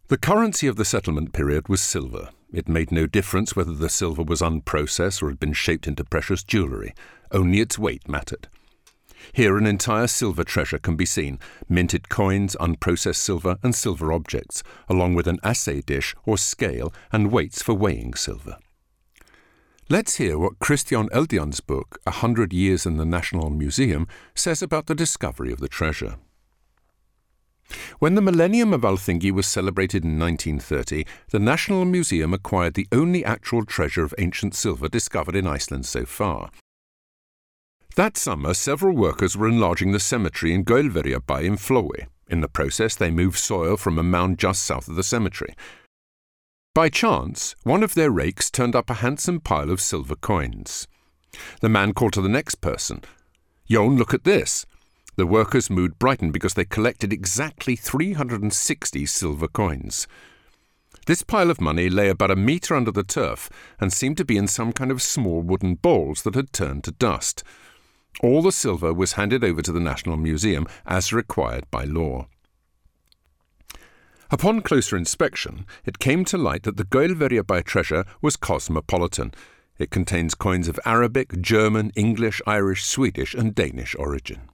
The currency of the settlement period was silver. It made no difference whether the silver was unprocessed or had been shaped into precious jewellery. Only its weight mattered. Here an entire silver treasure can be seen: minted coins, unprocessed silver, and silver objects, along with an assay dish or scale and weights for weighing silver. Let's hear what Christian Eldion's book, 100 Years in the National Museum, says about the discovery of the treasure. When the millennium of Althingi was celebrated in 1930, the National Museum acquired the only actual treasure of ancient silver discovered in Iceland so far. That summer, several workers were enlarging the cemetery in Gaulverjabæ in Flói. In the process, they moved soil from a mound just south of the cemetery. By chance, one of their rakes turned up a handsome pile of silver coins. The man called to the next person, "Jon, look at this." The workers' mood brightened because they collected exactly 360 silver coins. This pile of money lay about a metre under the turf and seemed to be in some kind of small wooden balls that had turned to dust. All the silver was handed over to the National Museum as required by law. Upon closer inspection, it came to light that the Gaulverjabæ treasure was cosmopolitan. It contains coins of Arabic, German, English, Irish, Swedish and Danish origin.